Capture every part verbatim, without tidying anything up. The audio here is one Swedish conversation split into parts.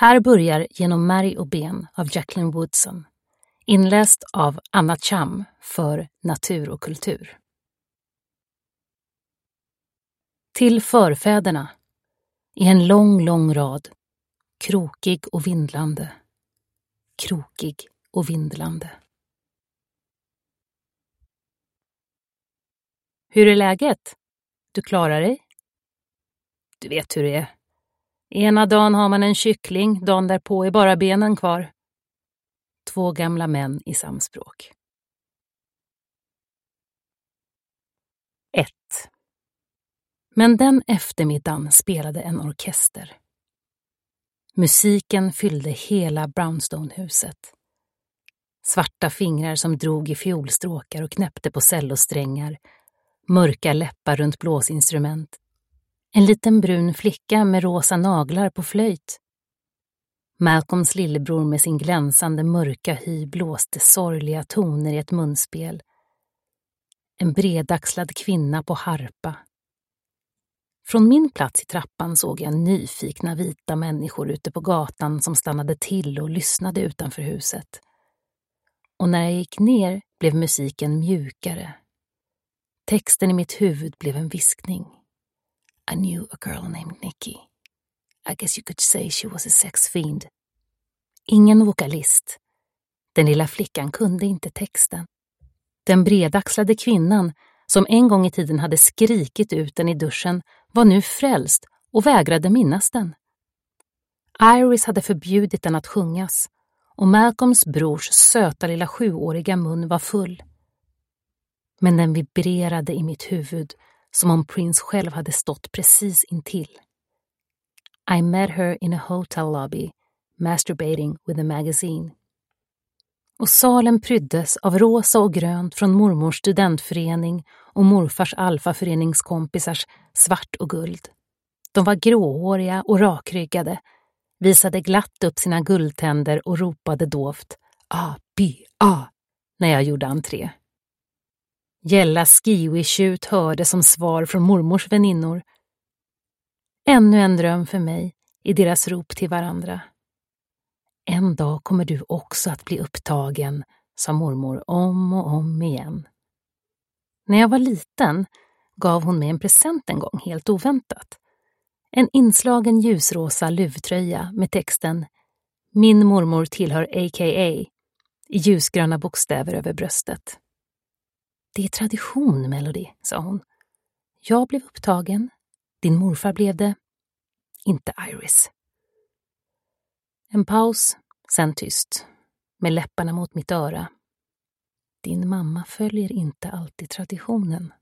Här börjar Genom märg och ben av Jacqueline Woodson, inläst av Anna Cham för Natur och kultur. Till förfäderna, i en lång, lång rad, krokig och vindlande, krokig och vindlande. Hur är läget? Du klarar dig? Du vet hur det är. Ena dagen har man en kyckling, dagen därpå är bara benen kvar. Två gamla män i samspråk. ett. Men den eftermiddagen spelade en orkester. Musiken fyllde hela Brownstone-huset. Svarta fingrar som drog i fiolstråkar och knäppte på cellosträngar, mörka läppar runt blåsinstrument. En liten brun flicka med rosa naglar på flöjt. Malcolms lillebror med sin glänsande mörka hy blåste sorgliga toner i ett munspel. En bredaxlad kvinna på harpa. Från min plats i trappan såg jag nyfikna vita människor ute på gatan som stannade till och lyssnade utanför huset. Och när jag gick ner blev musiken mjukare. Texten i mitt huvud blev en viskning. I knew a girl named Nikki. I guess you could say she was a sex fiend. Ingen vokalist. Den lilla flickan kunde inte texten. Den bredaxlade kvinnan, som en gång i tiden hade skrikit ut den i duschen, var nu frälst och vägrade minnas den. Iris hade förbjudit den att sjungas, och Malcolms brors söta lilla sjuåriga mun var full. Men den vibrerade i mitt huvud som om Prince själv hade stått precis intill. I met her in a hotel lobby, masturbating with a magazine. Och salen pryddes av rosa och grönt från mormors studentförening och morfars alfaföreningskompisars svart och guld. De var gråhåriga och rakryggade, visade glatt upp sina guldtänder och ropade dovt A, B, A när jag gjorde entré. Gälla skiwi-tjut hörde som svar från mormors väninnor. Ännu en dröm för mig i deras rop till varandra. En dag kommer du också att bli upptagen, sa mormor om och om igen. När jag var liten gav hon mig en present en gång helt oväntat. En inslagen ljusrosa luvtröja med texten Min mormor tillhör A K A i ljusgröna bokstäver över bröstet. Det är tradition, Melody, sa hon. Jag blev upptagen. Din morfar blev det. Inte Iris. En paus, sen tyst, med läpparna mot mitt öra. Din mamma följer inte alltid traditionen.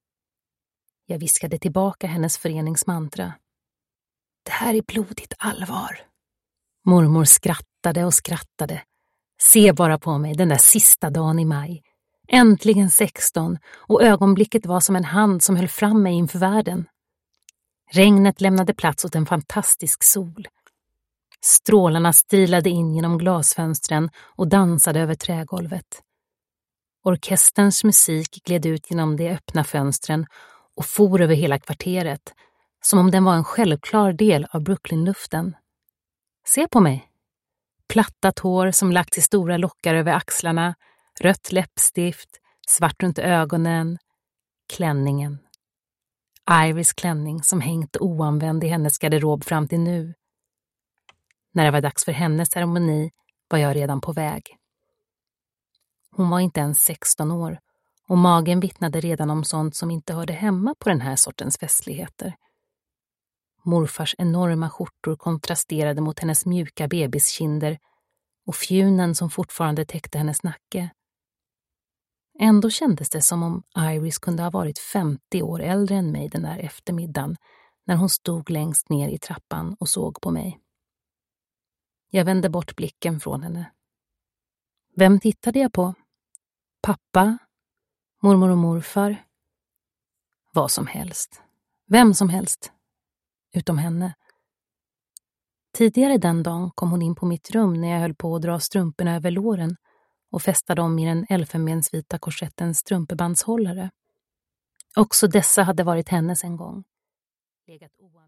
Jag viskade tillbaka hennes föreningsmantra. Det här är blodigt allvar. Mormor skrattade och skrattade. Se bara på mig den där sista dagen i maj. Äntligen sexton och ögonblicket var som en hand som höll fram mig inför världen. Regnet lämnade plats åt en fantastisk sol. Strålarna strilade in genom glasfönstren och dansade över trägolvet. Orkesterns musik gled ut genom de öppna fönstren och for över hela kvarteret, som om den var en självklar del av Brooklyn-luften. Se på mig. Plattat hår som lagt i stora lockar över axlarna, rött läppstift, svart runt ögonen, klänningen. Iris klänning som hängt oanvänd i hennes garderob fram till nu. När det var dags för hennes ceremoni var jag redan på väg. Hon var inte ens sexton år och magen vittnade redan om sånt som inte hörde hemma på den här sortens festligheter. Morfars enorma skjortor kontrasterade mot hennes mjuka bebiskinder och fjunen som fortfarande täckte hennes nacke. Ändå kändes det som om Iris kunde ha varit femtio år äldre än mig den där eftermiddagen när hon stod längst ner i trappan och såg på mig. Jag vände bort blicken från henne. Vem tittade jag på? Pappa? Mormor och morfar? Vad som helst. Vem som helst. Utom henne. Tidigare den dagen kom hon in på mitt rum när jag höll på att dra strumporna över låren och fästade dem i den elfenbensvita korsettens strumpebandshållare. Också dessa hade varit hennes en gång. Legat oan-